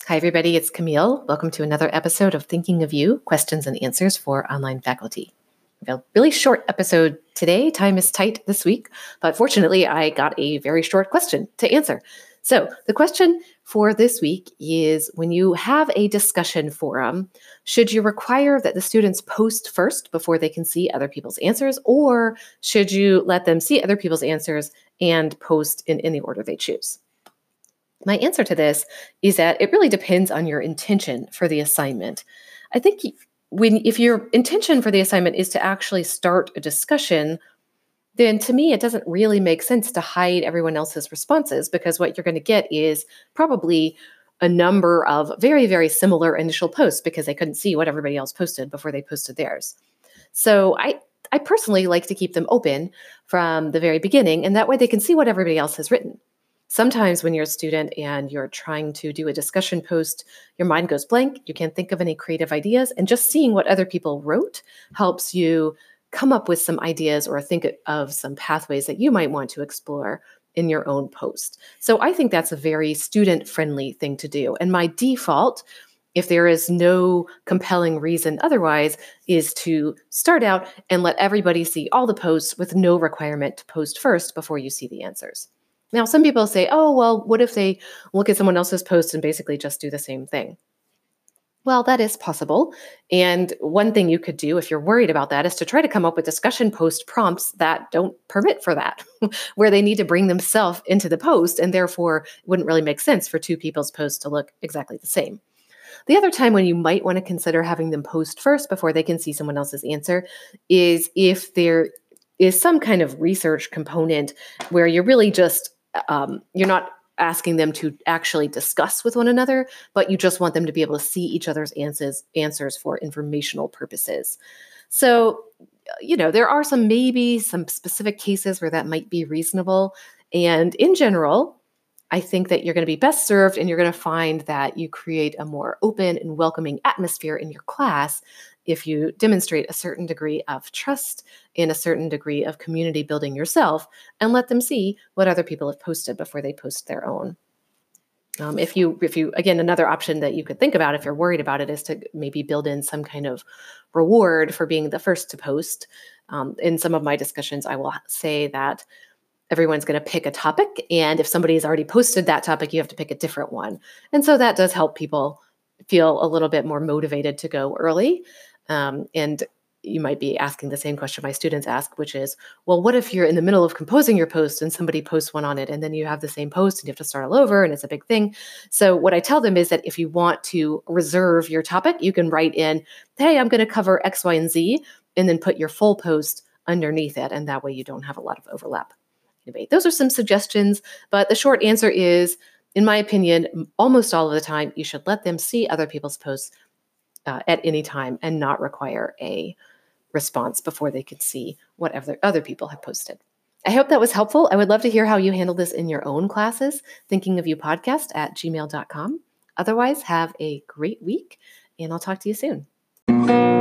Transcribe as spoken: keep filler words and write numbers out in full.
Hi, everybody. It's Camille. Welcome to another episode of Thinking of You, Questions and Answers for Online Faculty. We have a really short episode today. Time is tight this week, but fortunately, I got a very short question to answer. So the question for this week is, when you have a discussion forum, should you require that the students post first before they can see other people's answers, or should you let them see other people's answers and post in any order they choose? My answer to this is that it really depends on your intention for the assignment. I think when if your intention for the assignment is to actually start a discussion, then to me, it doesn't really make sense to hide everyone else's responses, because what you're going to get is probably a number of very, very similar initial posts because they couldn't see what everybody else posted before they posted theirs. So I, I personally like to keep them open from the very beginning, and that way they can see what everybody else has written. Sometimes when you're a student and you're trying to do a discussion post, your mind goes blank, you can't think of any creative ideas, and just seeing what other people wrote helps you come up with some ideas or think of some pathways that you might want to explore in your own post. So I think that's a very student-friendly thing to do. And my default, if there is no compelling reason otherwise, is to start out and let everybody see all the posts with no requirement to post first before you see the answers. Now, some people say, oh, well, what if they look at someone else's post and basically just do the same thing? Well, that is possible. And one thing you could do if you're worried about that is to try to come up with discussion post prompts that don't permit for that, where they need to bring themselves into the post, and therefore it wouldn't really make sense for two people's posts to look exactly the same. The other time when you might want to consider having them post first before they can see someone else's answer is if there is some kind of research component where you're really just Um, you're not asking them to actually discuss with one another, but you just want them to be able to see each other's answers, answers for informational purposes. So, you know, there are some maybe some specific cases where that might be reasonable. And in general, I think that you're going to be best served, and you're going to find that you create a more open and welcoming atmosphere in your class if you demonstrate a certain degree of trust and a certain degree of community building yourself, and let them see what other people have posted before they post their own. Um, if you, if you, again, another option that you could think about if you're worried about it is to maybe build in some kind of reward for being the first to post. Um, in some of my discussions, I will say that everyone's going to pick a topic, and if somebody has already posted that topic, you have to pick a different one. And so that does help people feel a little bit more motivated to go early. Um, and you might be asking the same question my students ask, which is, well, what if you're in the middle of composing your post and somebody posts one on it, and then you have the same post and you have to start all over and it's a big thing? So what I tell them is that if you want to reserve your topic, you can write in, hey, I'm going to cover X, Y, and Z, and then put your full post underneath it. And that way you don't have a lot of overlap. Anyway, those are some suggestions, but the short answer is, in my opinion, almost all of the time, you should let them see other people's posts uh, at any time and not require a response before they could see whatever other people have posted. I hope that was helpful. I would love to hear how you handle this in your own classes. Thinking of You podcast at gmail dot com. Otherwise, have a great week, and I'll talk to you soon.